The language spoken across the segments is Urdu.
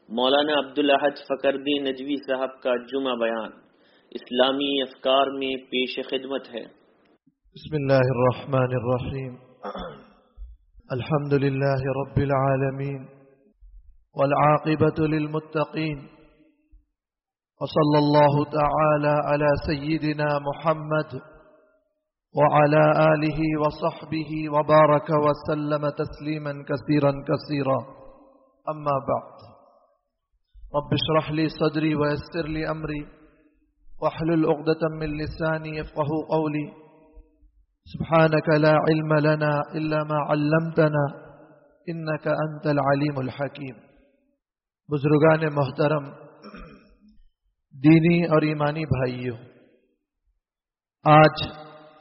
مولانا عبدالاحد فقردی نجوی صاحب کا جمعہ بیان اسلامی افکار میں پیش خدمت ہے۔ بسم اللہ الرحمن الرحیم، الحمد للہ رب العالمین والعاقبۃ للمتقین، وصلی اللہ تعالی علی سیدنا محمد وعلى آلہ وصحبہ وبارک وسلم تسلیما کثیرا کثیرا، اما بعد، رب اشرح لي صدري ويسر لي أمري واحلل عقدة من لساني يفقهوا قولي، سبحانك لا علم لنا إلا ما علمتنا إنك أنت العليم الحكيم۔ بزرگان محترم، دینی اور ایمانی بھائیوں، آج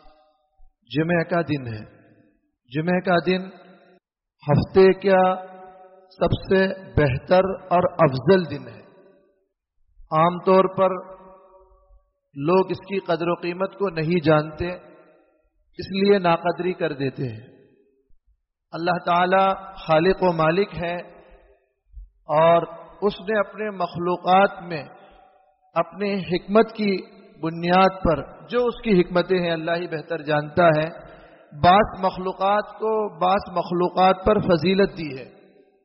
جمعہ کا دن ہے۔ جمعہ کا دن ہفتے کا سب سے بہتر اور افضل دن ہے۔ عام طور پر لوگ اس کی قدر و قیمت کو نہیں جانتے، اس لیے ناقدری کر دیتے ہیں۔ اللہ تعالی خالق و مالک ہے، اور اس نے اپنے مخلوقات میں اپنے حکمت کی بنیاد پر، جو اس کی حکمتیں ہیں اللہ ہی بہتر جانتا ہے، بعض مخلوقات کو بعض مخلوقات پر فضیلت دی ہے۔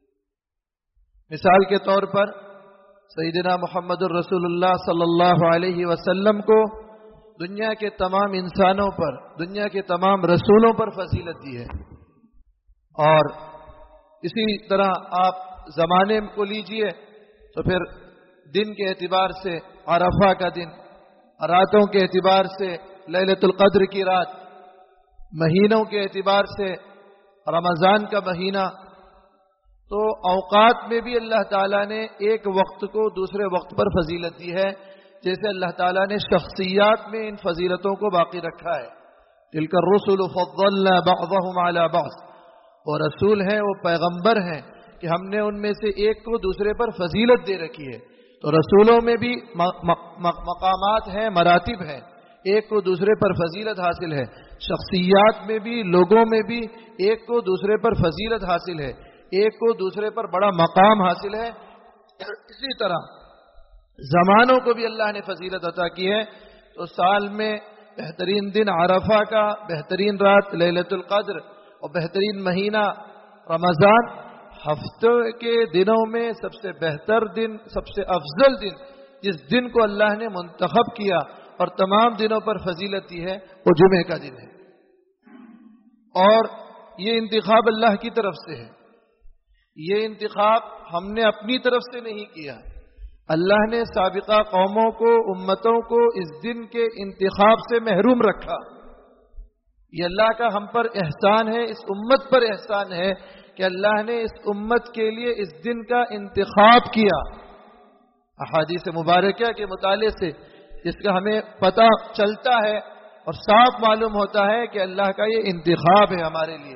مثال کے طور پر سیدنا محمد الرسول اللہ صلی اللہ علیہ وسلم کو دنیا کے تمام انسانوں پر، دنیا کے تمام رسولوں پر فضیلت دی ہے۔ اور اسی طرح آپ زمانے کو لیجئے تو پھر دن کے اعتبار سے عرفہ کا دن، راتوں کے اعتبار سے لیلۃ القدر کی رات، مہینوں کے اعتبار سے رمضان کا مہینہ، تو اوقات میں بھی اللہ تعالیٰ نے ایک وقت کو دوسرے وقت پر فضیلت دی ہے، جیسے اللہ تعالیٰ نے شخصیات میں ان فضیلتوں کو باقی رکھا ہے۔ تلک الرسل فضلنا بعضهم على بعض، وہ رسول ہیں، وہ پیغمبر ہیں کہ ہم نے ان میں سے ایک کو دوسرے پر فضیلت دے رکھی ہے۔ تو رسولوں میں بھی مقامات ہیں، مراتب ہیں، ایک کو دوسرے پر فضیلت حاصل ہے۔ شخصیات میں بھی، لوگوں میں بھی ایک کو دوسرے پر فضیلت حاصل ہے، ایک کو دوسرے پر بڑا مقام حاصل ہے۔ اسی طرح زمانوں کو بھی اللہ نے فضیلت عطا کی ہے۔ تو سال میں بہترین دن عرفہ کا، بہترین رات لیلۃ القدر، اور بہترین مہینہ رمضان، ہفتے کے دنوں میں سب سے بہتر دن، سب سے افضل دن، جس دن کو اللہ نے منتخب کیا اور تمام دنوں پر فضیلت دی ہے، وہ جمعہ کا دن ہے۔ اور یہ انتخاب اللہ کی طرف سے ہے، یہ انتخاب ہم نے اپنی طرف سے نہیں کیا، اللہ نے سابقہ قوموں کو، امتوں کو اس دن کے انتخاب سے محروم رکھا۔ یہ اللہ کا ہم پر احسان ہے، اس امت پر احسان ہے کہ اللہ نے اس امت کے لیے اس دن کا انتخاب کیا۔ احادیث مبارکہ کے مطالعے سے جس کا ہمیں پتہ چلتا ہے اور صاف معلوم ہوتا ہے کہ اللہ کا یہ انتخاب ہے ہمارے لیے۔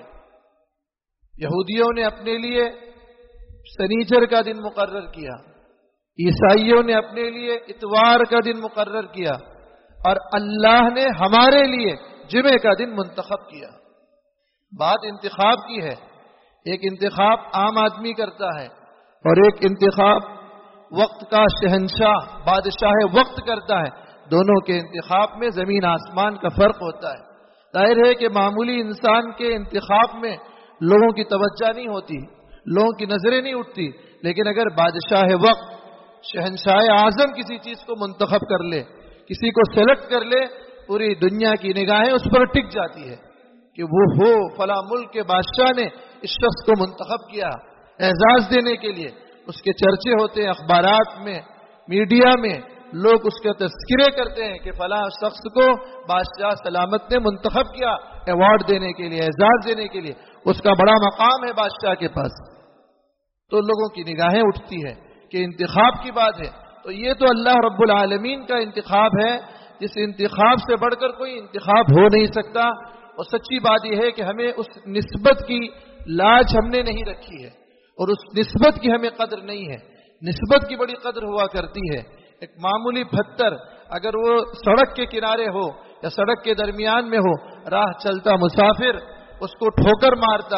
یہودیوں نے اپنے لیے سنیچر کا دن مقرر کیا، عیسائیوں نے اپنے لیے اتوار کا دن مقرر کیا، اور اللہ نے ہمارے لیے جمعہ کا دن منتخب کیا۔ بات انتخاب کی ہے، ایک انتخاب عام آدمی کرتا ہے اور ایک انتخاب وقت کا شہنشاہ، بادشاہ وقت کرتا ہے۔ دونوں کے انتخاب میں زمین آسمان کا فرق ہوتا ہے۔ ظاہر ہے کہ معمولی انسان کے انتخاب میں لوگوں کی توجہ نہیں ہوتی، لوگوں کی نظریں نہیں اٹھتی، لیکن اگر بادشاہ وقت، شہنشاہ اعظم کسی چیز کو منتخب کر لے، کسی کو سلیکٹ کر لے، پوری دنیا کی نگاہیں اس پر ٹک جاتی ہے کہ وہ ہو فلاں ملک کے بادشاہ نے اس شخص کو منتخب کیا اعزاز دینے کے لیے۔ اس کے چرچے ہوتے ہیں اخبارات میں، میڈیا میں، لوگ اس کے تذکرے کرتے ہیں کہ فلاں شخص کو بادشاہ سلامت نے منتخب کیا ایوارڈ دینے کے لیے، اعزاز دینے کے لیے، اس کا بڑا مقام ہے بادشاہ کے پاس۔ تو لوگوں کی نگاہیں اٹھتی ہے کہ انتخاب کی بات ہے۔ تو یہ تو اللہ رب العالمین کا انتخاب ہے، جس انتخاب سے بڑھ کر کوئی انتخاب ہو نہیں سکتا۔ اور سچی بات یہ ہے کہ ہمیں اس نسبت کی لاج ہم نے نہیں رکھی ہے، اور اس نسبت کی ہمیں قدر نہیں ہے۔ نسبت کی بڑی قدر ہوا کرتی ہے۔ ایک معمولی پتھر اگر وہ سڑک کے کنارے ہو یا سڑک کے درمیان میں ہو، راہ چلتا مسافر اس کو ٹھوکر مارتا ہے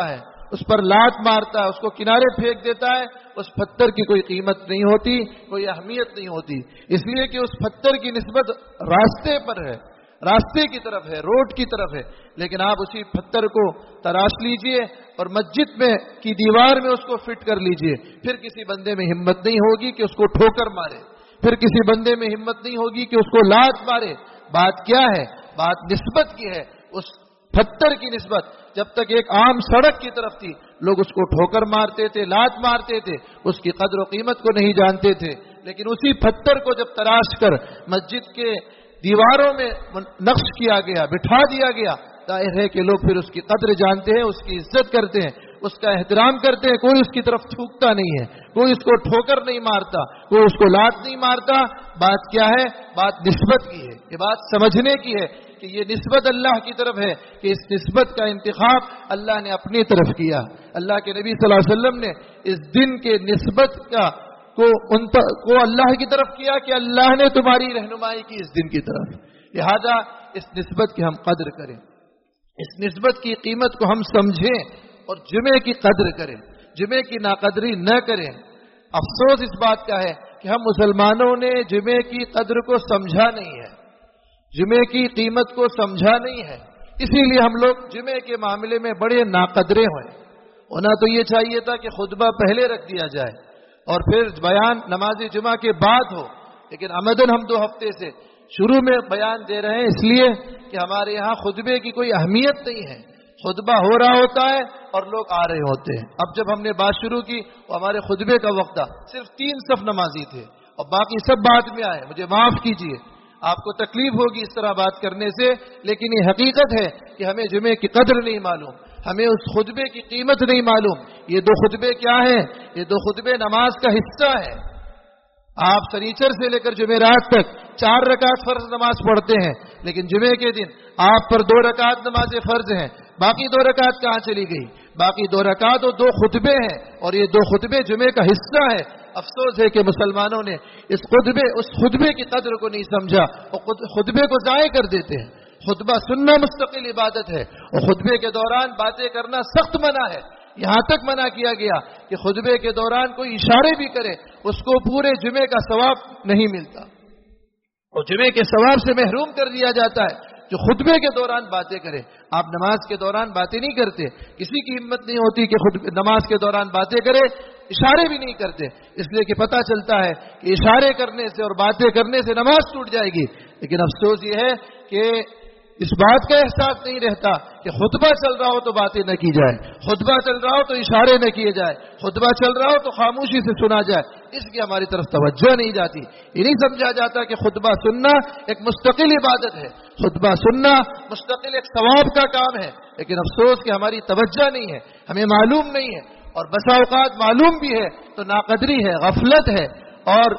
اس پر لات مارتا ہے، اس کو کنارے پھینک دیتا ہے، اس پتھر کی کوئی قیمت نہیں ہوتی، کوئی اہمیت نہیں ہوتی، اس لیے کہ اس پتھر کی نسبت راستے پر ہے، راستے کی طرف ہے، روڈ کی طرف ہے۔ لیکن آپ اسی پتھر کو تراش لیجئے اور مسجد میں کی دیوار میں اس کو فٹ کر لیجئے، پھر کسی بندے میں ہمت نہیں ہوگی کہ اس کو ٹھوکر مارے، پھر کسی بندے میں ہمت نہیں ہوگی کہ اس کو لات مارے۔ بات کیا ہے؟ بات نسبت کی ہے، اس پتھر کی نسبت۔ جب تک ایک عام سڑک کی طرف تھی، لوگ اس کو ٹھوکر مارتے تھے، لات مارتے تھے، اس کی قدر و قیمت کو نہیں جانتے تھے۔ لیکن اسی پتھر کو جب تراش کر مسجد کے دیواروں میں نقش کیا گیا، بٹھا دیا گیا، ظاہر ہے کہ لوگ پھر اس کی قدر جانتے ہیں، اس کی عزت کرتے ہیں، اس کا احترام کرتے ہیں۔ کوئی اس کی طرف تھوکتا نہیں ہے، کوئی اس کو ٹھوکر نہیں مارتا، کوئی اس کو لات نہیں مارتا۔ بات کیا ہے؟ بات نسبت کی ہے، یہ بات سمجھنے کی ہے کہ یہ نسبت اللہ کی طرف ہے، کہ اس نسبت کا انتخاب اللہ نے اپنی طرف کیا۔ اللہ کے نبی صلی اللہ علیہ وسلم نے اس دن کے نسبت کو اللہ کی طرف کیا کہ اللہ نے تمہاری رہنمائی کی اس دن کی طرف، لہذا اس نسبت کی ہم قدر کریں، اس نسبت کی قیمت کو ہم سمجھیں اور جمعے کی قدر کریں، جمعے کی ناقدری نہ کریں۔ افسوس اس بات کا ہے کہ ہم مسلمانوں نے جمعے کی قدر کو سمجھا نہیں ہے، جمعے کی قیمت کو سمجھا نہیں ہے، اسی لیے ہم لوگ جمعے کے معاملے میں بڑے ناقدرے ہوئے۔ ہونا تو یہ چاہیے تھا کہ خطبہ پہلے رکھ دیا جائے اور پھر بیان نماز جمعہ کے بعد ہو، لیکن عمدن ہم 2 ہفتے سے شروع میں بیان دے رہے ہیں، اس لیے کہ ہمارے یہاں خطبے کی کوئی اہمیت نہیں ہے، خطبہ ہو رہا ہوتا ہے اور لوگ آ رہے ہوتے ہیں۔ اب جب ہم نے بات شروع کی وہ ہمارے خطبے کا وقت تھا، صرف 3 صف نمازی تھے اور باقی سب بعد میں آئے، مجھے معاف کیجئے، آپ کو تکلیف ہوگی اس طرح بات کرنے سے، لیکن یہ حقیقت ہے کہ ہمیں جمعے کی قدر نہیں معلوم، ہمیں اس خطبے کی قیمت نہیں معلوم۔ یہ 2 خطبے کیا ہیں؟ یہ 2 خطبے نماز کا حصہ ہے۔ آپ سنیچر سے لے کر جمعرات تک 4 رکعت فرض نماز پڑھتے ہیں، لیکن جمعے کے دن آپ پر 2 رکعت نماز فرض ہیں، باقی 2 رکعت کہاں چلی گئی؟ باقی 2 رکعت اور 2 خطبے ہیں، اور یہ 2 خطبے جمعے کا حصہ ہے۔ افسوس ہے کہ مسلمانوں نے اس خطبے کی قدر کو نہیں سمجھا اور خطبے کو ضائع کر دیتے ہیں۔ خطبہ سننا مستقل عبادت ہے اور خطبے کے دوران باتیں کرنا سخت منع ہے، یہاں تک منع کیا گیا کہ خطبے کے دوران کوئی اشارے بھی کرے اس کو پورے جمعے کا ثواب نہیں ملتا اور جمعے کے ثواب سے محروم کر دیا جاتا ہے جو خطبے کے دوران باتیں کرے۔ آپ نماز کے دوران باتیں نہیں کرتے، کسی کی ہمت نہیں ہوتی کہ نماز کے دوران باتیں کرے، اشارے بھی نہیں کرتے، اس لیے کہ پتہ چلتا ہے کہ اشارے کرنے سے اور باتیں کرنے سے نماز ٹوٹ جائے گی۔ لیکن افسوس یہ ہے کہ اس بات کا احساس نہیں رہتا کہ خطبہ چل رہا ہو تو باتیں نہ کی جائے، خطبہ چل رہا ہو تو اشارے نہ کیے جائے، خطبہ چل رہا ہو تو خاموشی سے سنا جائے، اس کی ہماری طرف توجہ نہیں جاتی۔ یہ نہیں سمجھا جاتا کہ خطبہ سننا ایک مستقل عبادت ہے، خطبہ سننا مستقل ایک ثواب کا کام ہے، لیکن افسوس کہ ہماری توجہ نہیں ہے، ہمیں معلوم نہیں ہے، اور بسا اوقات معلوم بھی ہے تو ناقدری ہے، غفلت ہے، اور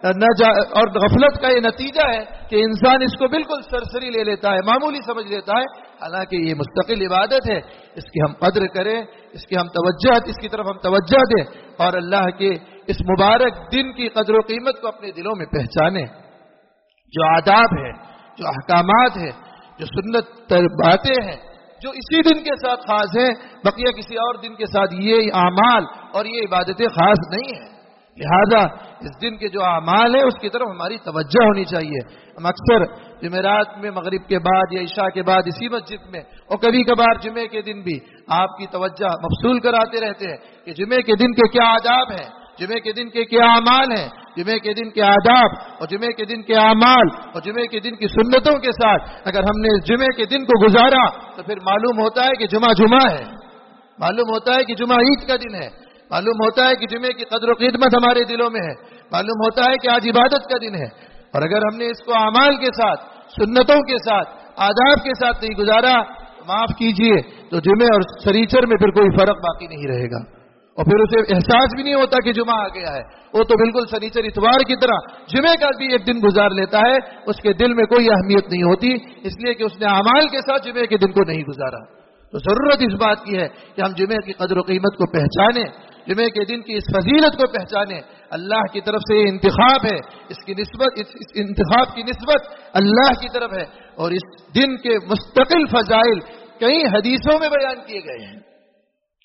غفلت کا یہ نتیجہ ہے کہ انسان اس کو بالکل سرسری لے لیتا ہے، معمولی سمجھ لیتا ہے، حالانکہ یہ مستقل عبادت ہے، اس کی ہم قدر کریں، اس کی طرف ہم توجہ دیں اور اللہ کے اس مبارک دن کی قدر و قیمت کو اپنے دلوں میں پہچانیں۔ جو آداب ہیں، جو احکامات ہیں، جو سنت باتیں ہیں، جو اسی دن کے ساتھ خاص ہیں، بقیہ کسی اور دن کے ساتھ یہ اعمال اور یہ عبادتیں خاص نہیں ہیں، لہذا اس دن کے جو اعمال ہیں اس کی طرف ہماری توجہ ہونی چاہیے۔ ہم اکثر جمعرات میں مغرب کے بعد یا عشاء کے بعد اسی مسجد میں اور کبھی کبھار جمعے کے دن بھی آپ کی توجہ مبذول کراتے رہتے ہیں کہ جمعے کے دن کے کیا آداب ہیں، جمعے کے دن کے کیا اعمال ہیں، جمعے کے دن کے آداب اور جمعے کے دن کے اعمال اور جمعے کے دن کی سنتوں کے ساتھ اگر ہم نے جمعے کے دن کو گزارا تو پھر معلوم ہوتا ہے کہ جمعہ ہے، معلوم ہوتا ہے کہ جمعہ عید کا دن ہے، معلوم ہوتا ہے کہ جمعے کی قدر و قیمت ہمارے دلوں میں ہے، معلوم ہوتا ہے کہ آج عبادت کا دن ہے۔ اور اگر ہم نے اس کو اعمال کے ساتھ، سنتوں کے ساتھ، آداب کے ساتھ نہیں گزارا تو معاف کیجئے تو جمعے اور سنیچر میں پھر کوئی فرق باقی نہیں رہے گا، اور پھر اسے احساس بھی نہیں ہوتا کہ جمعہ آ گیا ہے، وہ تو بالکل سنیچر اتوار کی طرح جمعے کا بھی ایک دن گزار لیتا ہے، اس کے دل میں کوئی اہمیت نہیں ہوتی، اس لیے کہ اس نے اعمال کے ساتھ جمعے کے دن کو نہیں گزارا۔ تو ضرورت اس بات کی ہے کہ ہم جمعے کی قدر و قیمت کو پہچانیں، جمعے کے دن کی اس فضیلت کو پہچانیں۔ اللہ کی طرف سے یہ انتخاب ہے، اس انتخاب کی نسبت اللہ کی طرف ہے، اور اس دن کے مستقل فضائل کئی حدیثوں میں بیان کیے گئے ہیں۔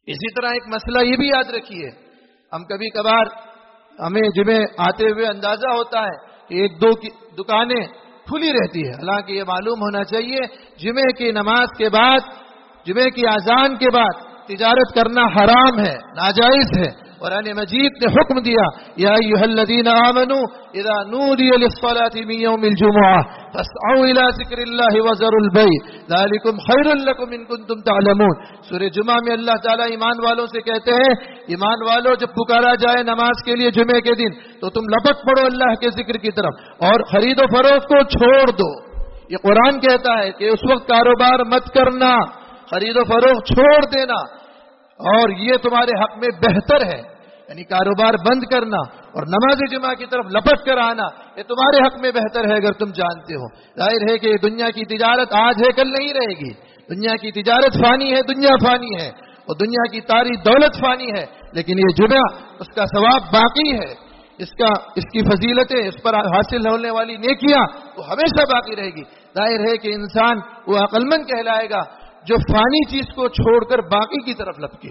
اسی طرح ایک مسئلہ یہ بھی یاد رکھیے، ہم کبھی کبھار ہمیں جمعے آتے ہوئے اندازہ ہوتا ہے کہ ایک دو کی دکانیں کھلی رہتی ہے، حالانکہ یہ معلوم ہونا چاہیے جمعے کی نماز کے بعد، جمعے کی اذان کے بعد تجارت کرنا حرام ہے، ناجائز ہے۔ قرآن مجید نے حکم دیا، یا ایھا الذین آمنوا اذا نودی للصلاۃ من یوم الجمعہ فاسعوا الی ذکر اللہ وذروا البیع ذلکم خیر لکم ان کنتم تعلمون۔ سورہ جمعہ میں اللہ تعالیٰ ایمان والوں سے کہتے ہیں، ایمان والوں جب پکارا جائے نماز کے لیے جمعے کے دن تو تم لپٹ پڑو اللہ کے ذکر کی طرف اور خرید و فروخت کو چھوڑ دو۔ یہ قرآن کہتا ہے کہ اس وقت کاروبار مت کرنا، خرید و فروخت چھوڑ دینا، اور یہ تمہارے حق میں بہتر ہے، یعنی کاروبار بند کرنا اور نماز جمعہ کی طرف لپٹ کر آنا یہ تمہارے حق میں بہتر ہے اگر تم جانتے ہو۔ ظاہر ہے کہ دنیا کی تجارت آج ہے کل نہیں رہے گی، دنیا کی تجارت فانی ہے، دنیا فانی ہے، اور دنیا کی ساری دولت فانی ہے، لیکن یہ جمعہ اس کا ثواب باقی ہے، اس کی فضیلتیں، اس پر حاصل ہونے والی نیکیاں وہ ہمیشہ باقی رہے گی۔ ظاہر ہے کہ انسان وہ عقل مند کہلائے گا جو فانی چیز کو چھوڑ کر باقی کی طرف لپکے،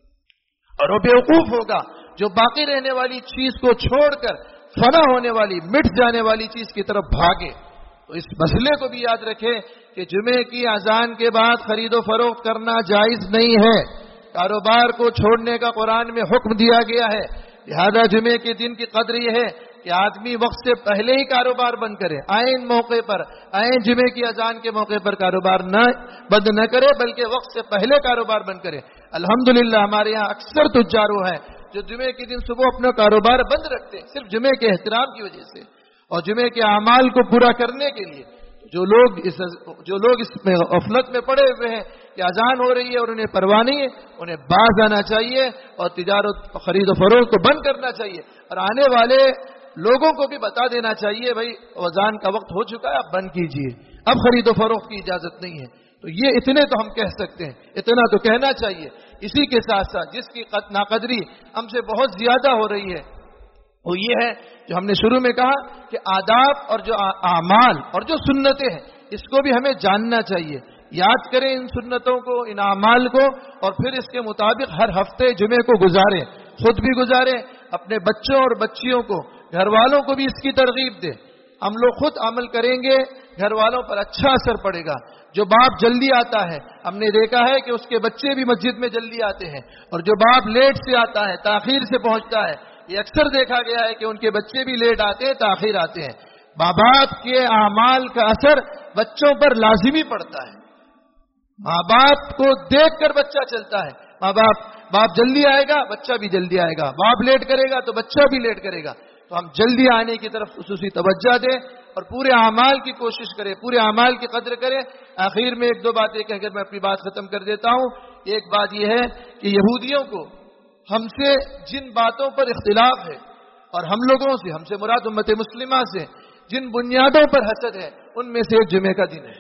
اور وہ بیوقوف ہوگا جو باقی رہنے والی چیز کو چھوڑ کر فنا ہونے والی، مٹ جانے والی چیز کی طرف بھاگے۔ تو اس مسئلے کو بھی یاد رکھیں کہ جمعے کی اذان کے بعد خرید و فروخت کرنا جائز نہیں ہے، کاروبار کو چھوڑنے کا قرآن میں حکم دیا گیا ہے۔ لہذا جمعے کے دن کی قدر یہ ہے کہ آدمی وقت سے پہلے ہی کاروبار بند کرے، عین موقع پر، عین جمعے کی اذان کے موقع پر کاروبار بند نہ کرے بلکہ وقت سے پہلے کاروبار بند کرے۔ الحمدللہ ہمارے یہاں اکثر تجاروں ہیں جو جمعے کے دن صبح اپنا کاروبار بند رکھتے ہیں صرف جمعے کے احترام کی وجہ سے اور جمعے کے اعمال کو پورا کرنے کے لیے۔ جو لوگ اس میں غفلت میں پڑے ہوئے ہیں کہ اذان ہو رہی ہے اور انہیں پرواہ نہیں ہے، انہیں باز آنا چاہیے اور تجارت خرید و فروخت کو بند کرنا چاہیے، اور آنے والے لوگوں کو بھی بتا دینا چاہیے بھائی اذان کا وقت ہو چکا ہے، اب بند کیجیے، اب خرید و فروخت کی اجازت نہیں ہے۔ تو یہ اتنے تو ہم کہہ سکتے ہیں، اتنا تو کہنا چاہیے۔ اسی کے ساتھ ساتھ جس کی ناقدری ہم سے بہت زیادہ ہو رہی ہے وہ یہ ہے جو ہم نے شروع میں کہا کہ آداب اور جو اعمال اور جو سنتیں ہیں اس کو بھی ہمیں جاننا چاہیے، یاد کریں ان سنتوں کو، ان اعمال کو، اور پھر اس کے مطابق ہر ہفتے جمعے کو گزاریں، خود بھی گزاریں، اپنے بچوں اور بچیوں کو، گھر والوں کو بھی اس کی ترغیب دیں۔ ہم لوگ خود عمل کریں گے، گھر والوں پر اچھا اثر پڑے گا۔ جو باپ جلدی آتا ہے، ہم نے دیکھا ہے کہ اس کے بچے بھی مسجد میں جلدی آتے ہیں، اور جو باپ لیٹ سے آتا ہے، تاخیر سے پہنچتا ہے، یہ اکثر دیکھا گیا ہے کہ ان کے بچے بھی لیٹ آتے ہیں، تاخیر آتے ہیں۔ باپ کے اعمال کا اثر بچوں پر لازمی پڑتا ہے۔ ماں باپ کو دیکھ کر بچہ چلتا ہے، باپ جلدی آئے گا بچہ بھی جلدی آئے گا، باپ لیٹ کرے گا تو بچہ بھی لیٹ کرے گا۔ تو ہم جلدی آنے کی طرف خصوصی توجہ دیں اور پورے اعمال کی کوشش کریں، پورے اعمال کی قدر کریں۔ آخر میں ایک دو باتیں کہہ کر میں اپنی بات ختم کر دیتا ہوں۔ ایک بات یہ ہے کہ یہودیوں کو ہم سے جن باتوں پر اختلاف ہے اور ہم لوگوں سے، ہم سے مراد امت مسلمہ سے، جن بنیادوں پر حسد ہے ان میں سے ایک جمعے کا دن ہے۔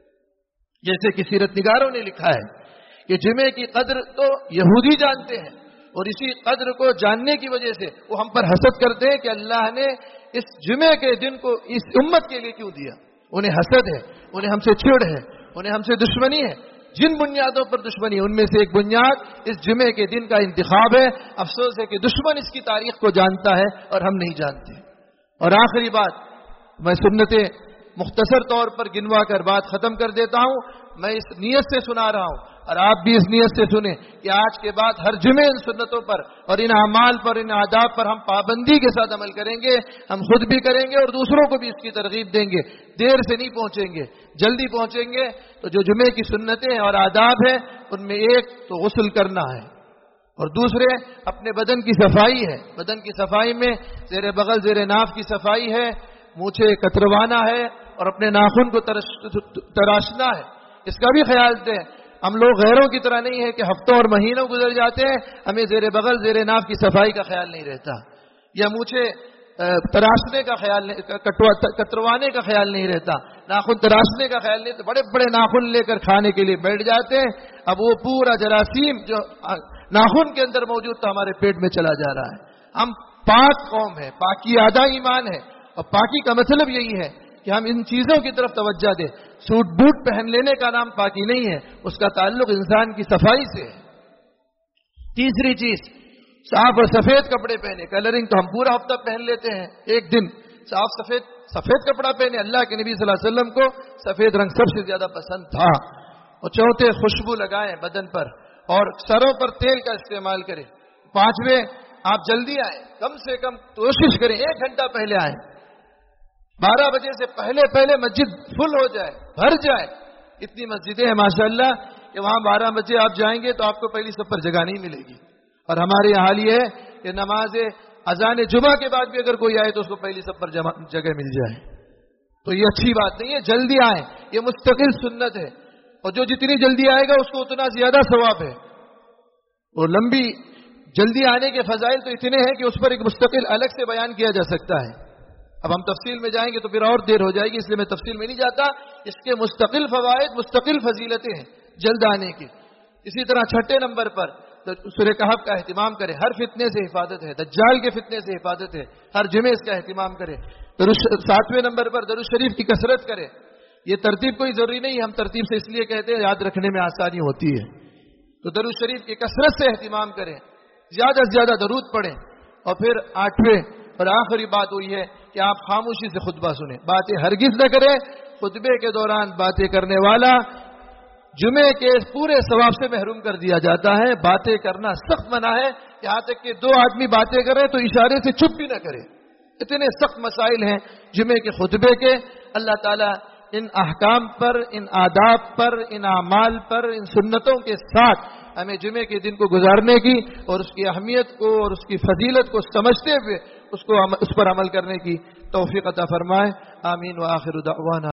جیسے کہ سیرت نگاروں نے لکھا ہے کہ جمعے کی قدر تو یہودی جانتے ہیں، اور اسی قدر کو جاننے کی وجہ سے وہ ہم پر حسد کرتے ہیں کہ اللہ نے اس جمعے کے دن کو اس امت کے لیے کیوں دیا۔ انہیں حسد ہے، انہیں ہم سے چڑ ہے، انہیں ہم سے دشمنی ہے۔ جن بنیادوں پر دشمنی، ان میں سے ایک بنیاد اس جمعے کے دن کا انتخاب ہے۔ افسوس ہے کہ دشمن اس کی تاریخ کو جانتا ہے اور ہم نہیں جانتے۔ اور آخری بات، میں سنتیں مختصر طور پر گنوا کر بات ختم کر دیتا ہوں۔ میں اس نیت سے سنا رہا ہوں اور آپ بھی اس نیت سے سنیں کہ آج کے بعد ہر جمعے ان سنتوں پر اور ان اعمال پر، ان آداب پر ہم پابندی کے ساتھ عمل کریں گے۔ ہم خود بھی کریں گے اور دوسروں کو بھی اس کی ترغیب دیں گے۔ دیر سے نہیں پہنچیں گے، جلدی پہنچیں گے۔ تو جو جمعے کی سنتیں اور آداب ہیں ان میں ایک تو غسل کرنا ہے، اور دوسرے اپنے بدن کی صفائی ہے۔ بدن کی صفائی میں زیر بغل، زیر ناف کی صفائی ہے، مونچھیں کتروانا ہے اور اپنے ناخن کو تراشنا ہے۔ اس کا بھی خیال دیں۔ ہم لوگ غیروں کی طرح نہیں ہے کہ ہفتوں اور مہینوں گزر جاتے ہیں، ہمیں زیر بغل، زیر ناف کی صفائی کا خیال نہیں رہتا، یا مونچھیں تراشنے کا خیال نہیں، کتروانے کا خیال نہیں رہتا، ناخن تراشنے کا خیال نہیں، تو بڑے بڑے ناخن لے کر کھانے کے لیے بیٹھ جاتے ہیں۔ اب وہ پورا جراثیم جو ناخن کے اندر موجود تھا ہمارے پیٹ میں چلا جا رہا ہے۔ ہم پاک قوم ہے، پاکی آدھا ایمان ہے، اور پاکی کا مطلب یہی ہے کہ ہم ان چیزوں کی طرف توجہ دیں۔ سوٹ بوٹ پہن لینے کا نام پاکی نہیں ہے، اس کا تعلق انسان کی صفائی سے ہے۔ तीसरी चीज, साफ और सफेद कपड़े पहने। कलरिंग तो हम पूरा हफ्ता पहन लेते हैं, एक दिन साफ सफेद कपड़ा पहने। अल्लाह के नबी सल्लल्लाहु अलैहि वसल्लम को सफेद रंग सबसे ज्यादा पसंद था। और चौथे, खुशबू लगाएं बदन पर और सरों पर तेल का इस्तेमाल करें। पांचवें, आप जल्दी आए, कम से कम कोशिश करें 1 घंटा पहले आए। 12 बजे से पहले मस्जिद फुल हो जाए, भर जाए। इतनी मस्जिदें हैं माशाअल्लाह कि वहां 12 बजे आप जाएंगे तो आपको पहली सफ पर जगह नहीं मिलेगी। और हमारे यहाँ हाल ये है कि नमाज अजान जुमा के बाद भी अगर कोई आए तो उसको पहली सफ पर जगह मिल जाए। तो ये अच्छी बात नहीं है, जल्दी आए, ये मुस्तकिल सुन्नत है। और जो जितनी जल्दी आएगा उसको उतना ज्यादा सवाब है। और लंबी जल्दी आने के फजाइल तो इतने हैं कि उस पर एक मुस्तकिल अलग से बयान किया जा सकता है। अब हम तफसील में जाएंगे तो फिर और देर हो जाएगी, इसलिए मैं तफसील में नहीं जाता। इसके मुस्तकिल फवाइद, मुस्तकिल फजीलतें हैं जल्द आने की। इसी तरह 6 नंबर पर सूरह कहफ का एहतिमाम करें। हर फितने से हिफाजत है, दज्जाल के फितने से हिफाजत है। हर जुमे इसका एहतिमाम करें। 7वें नंबर पर दरूद शरीफ की कसरत करें। ये तरतीब कोई जरूरी नहीं, हम तरतीब से इसलिए कहते हैं याद रखने में आसानी होती है। तो दरूद शरीफ की कसरत से एहतिमाम करें, ज्यादा से ज्यादा दरूद पढ़ें। और फिर 8वें और आखिरी बात हुई है कि आप खामोशी से खुतबा सुने, बातें हरगिज न करें। खुतबे के दौरान बातें करने वाला जुमे के पूरे सवाब से महरूम कर दिया जाता है। बातें करना सख्त मना है, यहां तक कि 2 आदमी बातें करें तो इशारे से चुप भी न करें। इतने सख्त मसाइल हैं जुमे के खुतबे के। अल्लाह ताला इन अहकाम पर, इन आदाब पर, इन अमाल पर, इन सुन्नतों के साथ हमें जुमे के दिन को गुजारने की और उसकी अहमियत को और उसकी फजीलत को समझते हुए उस पर अमल करने की तौफीक अता फरमाए। आमीन व आखिर दावाना।